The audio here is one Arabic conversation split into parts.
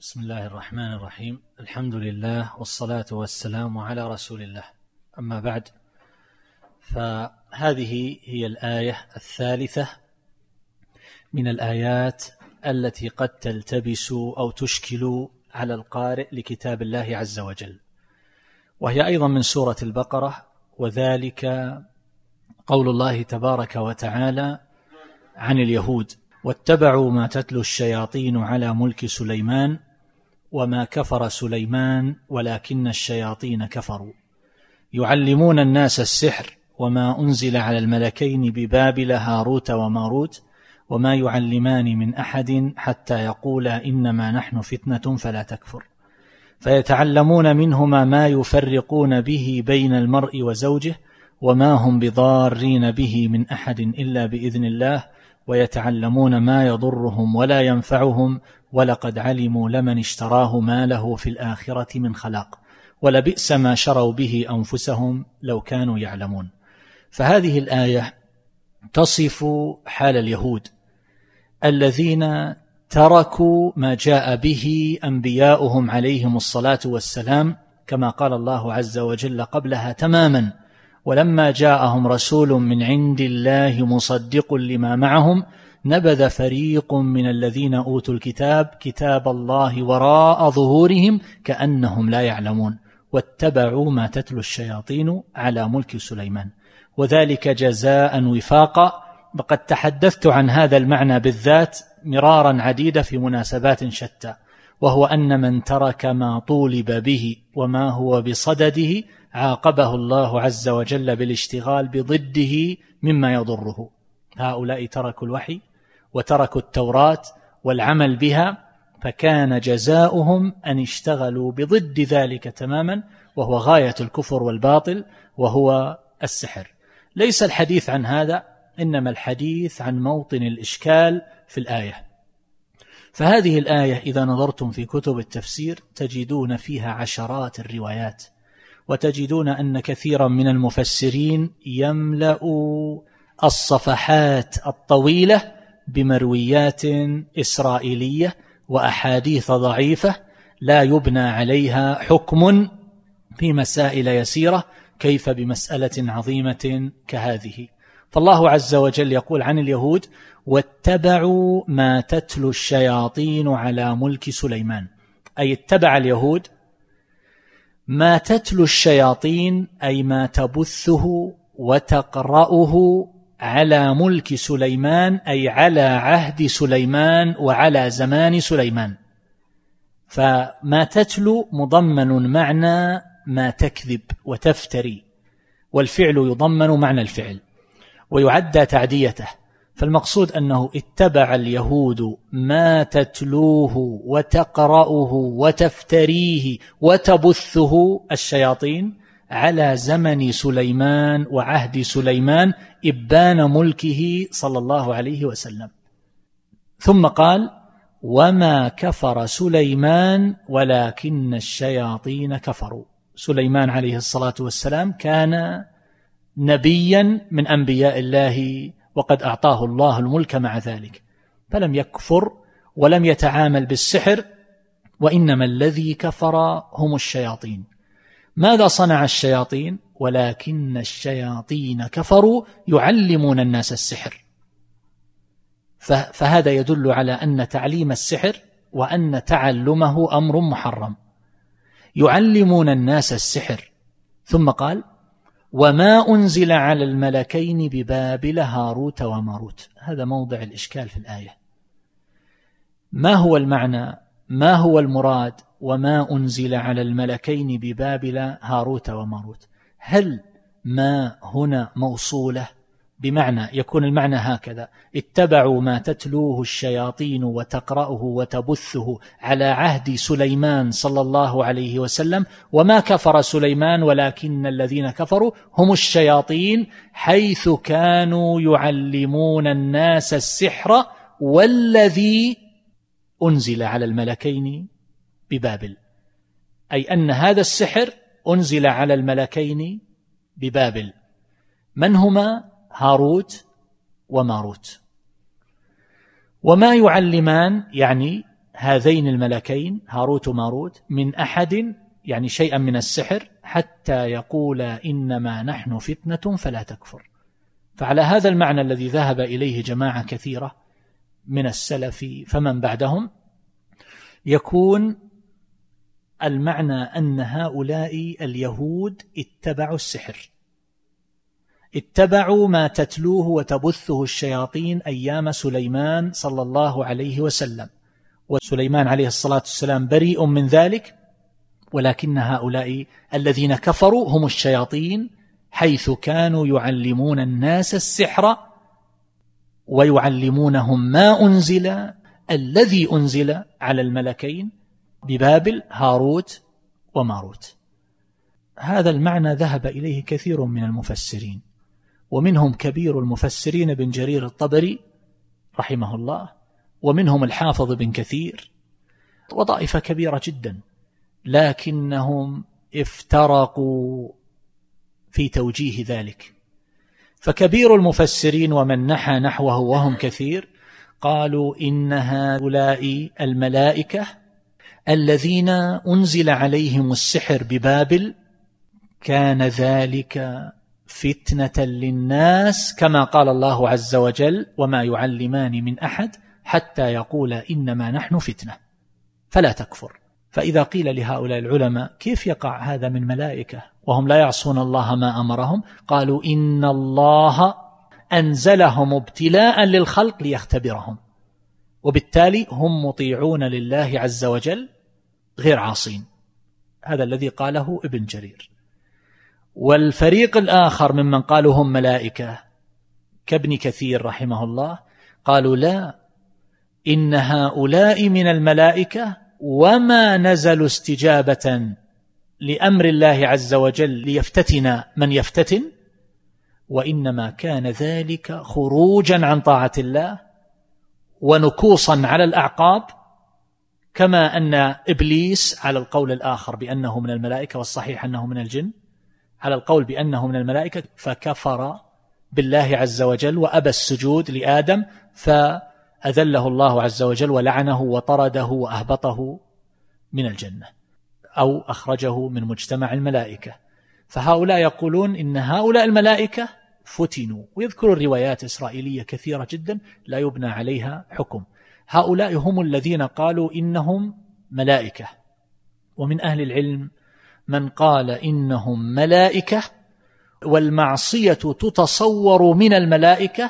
بسم الله الرحمن الرحيم. الحمد لله والصلاة والسلام على رسول الله. أما بعد، فهذه هي الآية الثالثة من الآيات التي قد تلتبس أو تشكل على القارئ لكتاب الله عز وجل، وهي أيضا من سورة البقرة، وذلك قول الله تبارك وتعالى عن اليهود: واتبعوا ما تتلو الشياطين على ملك سليمان وما كفر سليمان ولكن الشياطين كفروا يعلمون الناس السحر وما أنزل على الملكين ببابل هاروت وماروت وما يعلمان من أحد حتى يقولا إنما نحن فتنة فلا تكفر فيتعلمون منهما ما يفرقون به بين المرء وزوجه وما هم بضارين به من أحد إلا بإذن الله ويتعلمون ما يضرهم ولا ينفعهم ولقد علموا لمن اشتراه ما له في الآخرة من خلاق ولبئس ما شروا به أنفسهم لو كانوا يعلمون. فهذه الآية تصف حال اليهود الذين تركوا ما جاء به أنبياؤهم عليهم الصلاة والسلام، كما قال الله عز وجل قبلها تماما: ولما جاءهم رسول من عند الله مصدق لما معهم نبذ فريق من الذين أوتوا الكتاب كتاب الله وراء ظهورهم كأنهم لا يعلمون واتبعوا ما تتلو الشياطين على ملك سليمان، وذلك جزاء وفاقا. وقد تحدثت عن هذا المعنى بالذات مرارا عديدة في مناسبات شتى، وهو أن من ترك ما طولب به وما هو بصدده عاقبه الله عز وجل بالاشتغال بضده مما يضره. هؤلاء تركوا الوحي وتركوا التوراة والعمل بها، فكان جزاؤهم أن اشتغلوا بضد ذلك تماما، وهو غاية الكفر والباطل، وهو السحر. ليس الحديث عن هذا، إنما الحديث عن موطن الإشكال في الآية. فهذه الآية إذا نظرتم في كتب التفسير تجدون فيها عشرات الروايات، وتجدون أن كثيرا من المفسرين يملأ الصفحات الطويلة بمرويات إسرائيلية وأحاديث ضعيفة لا يبنى عليها حكم في مسائل يسيرة، كيف بمسألة عظيمة كهذه. فالله عز وجل يقول عن اليهود: واتبعوا ما تتلو الشياطين على ملك سليمان، أي اتبع اليهود ما تتلو الشياطين، أي ما تبثه وتقرأه على ملك سليمان، أي على عهد سليمان وعلى زمان سليمان. فما تتلو مضمن معنى ما تكذب وتفتري، والفعل يضمن معنى الفعل ويعدى تعديته. فالمقصود أنه اتبع اليهود ما تتلوه وتقرأه وتفتريه وتبثه الشياطين على زمن سليمان وعهد سليمان إبان ملكه صلى الله عليه وسلم. ثم قال: وما كفر سليمان ولكن الشياطين كفروا. سليمان عليه الصلاة والسلام كان نبيا من أنبياء الله، وقد أعطاه الله الملك مع ذلك، فلم يكفر ولم يتعامل بالسحر، وإنما الذي كفر هم الشياطين. ماذا صنع الشياطين؟ ولكن الشياطين كفروا يعلمون الناس السحر. فهذا يدل على أن تعليم السحر وأن تعلمه أمر محرم. يعلمون الناس السحر. ثم قال: وما أنزل على الملكين ببابل هاروت وماروت. هذا موضع الإشكال في الآية. ما هو المعنى؟ ما هو المراد وما أنزل على الملكين ببابل هاروت وماروت؟ هل ما هنا موصولة بمعنى يكون المعنى هكذا: اتبعوا ما تتلوه الشياطين وتقرأه وتبثه على عهد سليمان صلى الله عليه وسلم، وما كفر سليمان ولكن الذين كفروا هم الشياطين، حيث كانوا يعلمون الناس السحر والذي أنزل على الملكين ببابل، أي أن هذا السحر أنزل على الملكين ببابل. من هما؟ هاروت وماروت. وما يعلمان، يعني هذين الملكين هاروت وماروت من أحد، يعني شيئا من السحر، حتى يقول إنما نحن فتنة فلا تكفر. فعلى هذا المعنى الذي ذهب إليه جماعة كثيرة من السلف فمن بعدهم، يكون المعنى أن هؤلاء اليهود اتبعوا السحر، اتبعوا ما تتلوه وتبثه الشياطين أيام سليمان صلى الله عليه وسلم، وسليمان عليه الصلاة والسلام بريء من ذلك، ولكن هؤلاء الذين كفروا هم الشياطين، حيث كانوا يعلمون الناس السحر ويعلمونهم ما أنزل الذي أنزل على الملكين ببابل هاروت وماروت. هذا المعنى ذهب إليه كثير من المفسرين، ومنهم كبير المفسرين ابن جرير الطبري رحمه الله، ومنهم الحافظ بن كثير، وطائفة كبيرة جدا، لكنهم افترقوا في توجيه ذلك. فكبير المفسرين ومن نحى نحوه وهم كثير قالوا إن هؤلاء الملائكة الذين أنزل عليهم السحر ببابل كان ذلك فتنة للناس، كما قال الله عز وجل وما يعلمان من أحد حتى يقول إنما نحن فتنة فلا تكفر. فإذا قيل لهؤلاء العلماء كيف يقع هذا من ملائكة وهم لا يعصون الله ما أمرهم، قالوا إن الله أنزلهم ابتلاء للخلق ليختبرهم، وبالتالي هم مطيعون لله عز وجل غير عاصين. هذا الذي قاله ابن جرير. والفريق الآخر ممن قالوا هم ملائكة كابن كثير رحمه الله قالوا لا، إن هؤلاء من الملائكة وما نزلوا استجابة لأمر الله عز وجل ليفتتن من يفتتن، وإنما كان ذلك خروجا عن طاعة الله ونكوصا على الأعقاب، كما أن إبليس على القول الآخر بأنه من الملائكة والصحيح أنه من الجن، على القول بأنه من الملائكة فكفر بالله عز وجل وأبى السجود لآدم، فأذله الله عز وجل ولعنه وطرده وأهبطه من الجنة أو أخرجه من مجتمع الملائكة. فهؤلاء يقولون إن هؤلاء الملائكة فتنوا، ويذكر الروايات إسرائيلية كثيرة جدا لا يبنى عليها حكم. هؤلاء هم الذين قالوا إنهم ملائكة، ومن أهل العلم من قال إنهم ملائكة والمعصية تتصور من الملائكة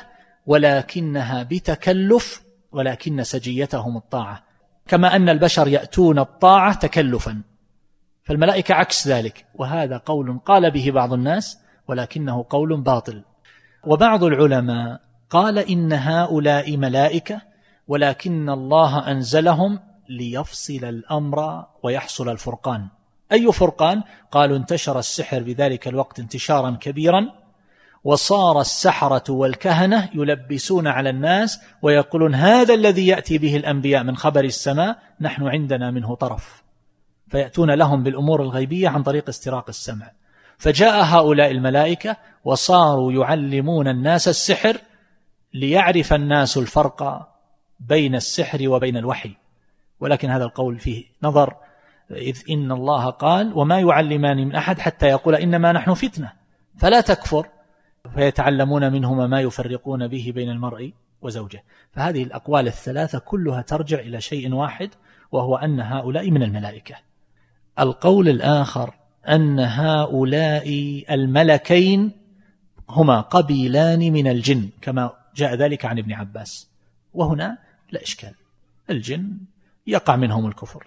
ولكنها بتكلف، ولكن سجيتهم الطاعة، كما أن البشر يأتون الطاعة تكلفا، فالملائكة عكس ذلك. وهذا قول قال به بعض الناس ولكنه قول باطل. وبعض العلماء قال إن هؤلاء ملائكة ولكن الله أنزلهم ليفصل الأمر ويحصل الفرقان. أي فرقان؟ قالوا انتشر السحر بذلك الوقت انتشارا كبيرا، وصار السحرة والكهنة يلبسون على الناس ويقولون هذا الذي يأتي به الأنبياء من خبر السماء نحن عندنا منه طرف، فيأتون لهم بالأمور الغيبية عن طريق استراق السمع. فجاء هؤلاء الملائكة وصاروا يعلمون الناس السحر ليعرف الناس الفرق بين السحر وبين الوحي. ولكن هذا القول فيه نظر، إذ إن الله قال وما يعلمان من أحد حتى يقول إنما نحن فتنة فلا تكفر، فيتعلمون منهما ما يفرقون به بين المرء وزوجه. فهذه الأقوال الثلاثة كلها ترجع إلى شيء واحد، وهو أن هؤلاء من الملائكة. القول الآخر أن هؤلاء الملكين هما قبيلان من الجن، كما جاء ذلك عن ابن عباس، وهنا لا إشكال، الجن يقع منهم الكفر.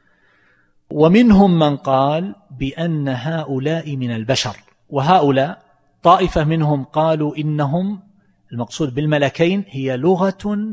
ومنهم من قال بأن هؤلاء من البشر، وهؤلاء طائفة منهم قالوا إنهم المقصود بالملكين هي لغة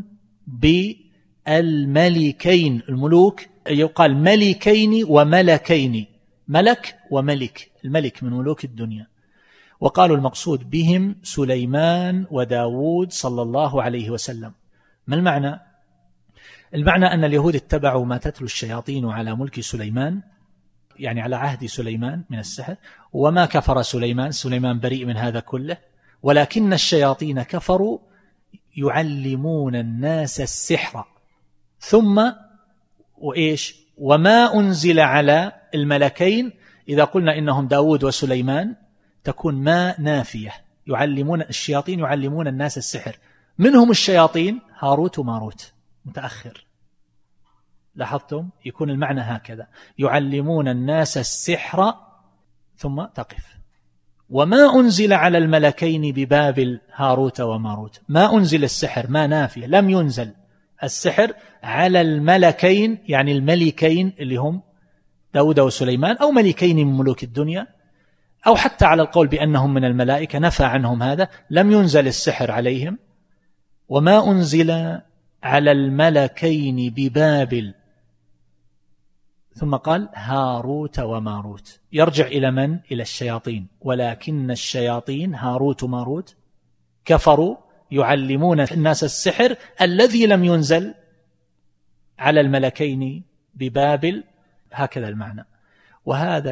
بالملكين، الملوك يقال ملكين وملكين، ملك وملك، الملك من ملوك الدنيا. وقالوا المقصود بهم سليمان وداود صلى الله عليه وسلم. ما المعنى؟ المعنى أن اليهود اتبعوا ما تتلو الشياطين على ملك سليمان، يعني على عهد سليمان من السحر، وما كفر سليمان، سليمان بريء من هذا كله، ولكن الشياطين كفروا يعلمون الناس السحر ثم وإيش وما أنزل على الملكين، إذا قلنا إنهم داود وسليمان تكون ما نافية، يعلمون الشياطين يعلمون الناس السحر، منهم الشياطين هاروت وماروت متأخر، لاحظتم؟ يكون المعنى هكذا، يعلمون الناس السحر ثم تقف. وما أنزل على الملكين ببابل هاروت وماروت، ما أنزل السحر، ما نافية، لم ينزل السحر على الملكين، يعني الملكين اللي هم داود وسليمان، أو ملكين من ملوك الدنيا، أو حتى على القول بأنهم من الملائكة نفى عنهم هذا، لم ينزل السحر عليهم. وما أنزل على الملكين ببابل، ثم قال هاروت وماروت، يرجع إلى من؟ إلى الشياطين، ولكن الشياطين هاروت وماروت كفروا يعلمون الناس السحر الذي لم ينزل على الملكين ببابل، هكذا المعنى. وهذا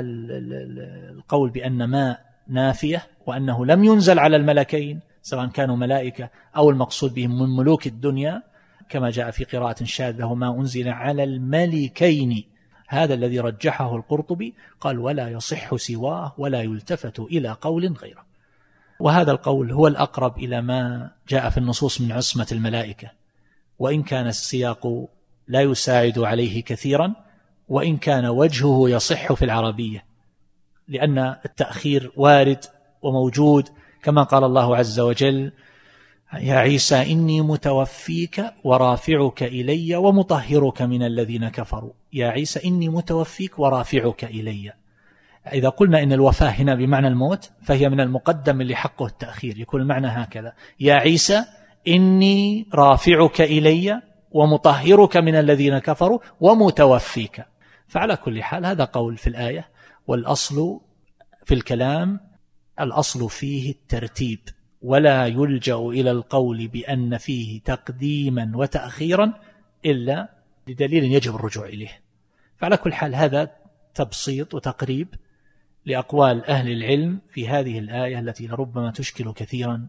القول بأن ما نافية وأنه لم ينزل على الملكين سواء كانوا ملائكة أو المقصود بهم من ملوك الدنيا، كما جاء في قراءة شاذة ما أنزل على الملكين، هذا الذي رجحه القرطبي، قال ولا يصح سواه ولا يلتفت إلى قول غيره. وهذا القول هو الأقرب إلى ما جاء في النصوص من عصمة الملائكة، وإن كان السياق لا يساعد عليه كثيرا، وإن كان وجهه يصح في العربية، لأن التأخير وارد وموجود، كما قال الله عز وجل يا عيسى إني متوفيك ورافعك إلي ومطهرك من الذين كفروا، يا عيسى إني متوفيك ورافعك إلي. إذا قلنا إن الوفاة هنا بمعنى الموت فهي من المقدم اللي حقه التأخير، يكون المعنى هكذا يا عيسى إني رافعك إلي ومطهرك من الذين كفروا ومتوفيك. فعلى كل حال هذا قول في الآية، والأصل في الكلام الأصل فيه الترتيب، ولا يلجأ إلى القول بأن فيه تقديما وتأخيرا إلا لدليل يجب الرجوع إليه. فعلى كل حال هذا تبسيط وتقريب لأقوال أهل العلم في هذه الآية التي لربما تشكل كثيرا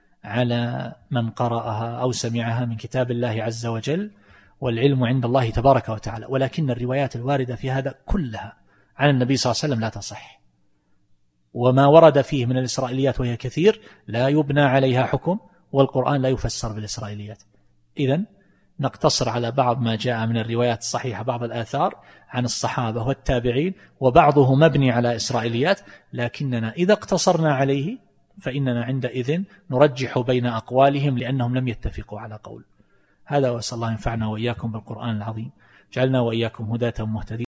على من قرأها أو سمعها من كتاب الله عز وجل، والعلم عند الله تبارك وتعالى. ولكن الروايات الواردة في هذا كلها عن النبي صلى الله عليه وسلم لا تصح، وما ورد فيه من الإسرائيليات وهي كثير لا يبنى عليها حكم، والقرآن لا يفسر بالإسرائيليات. إذن نقتصر على بعض ما جاء من الروايات الصحيحة، بعض الآثار عن الصحابة والتابعين، وبعضه مبني على إسرائيليات، لكننا إذا اقتصرنا عليه فإننا عندئذ نرجح بين أقوالهم لأنهم لم يتفقوا على قول. هذا، وأسأل الله ينفعنا وإياكم بالقرآن العظيم، جعلنا وإياكم هداة مهتدين.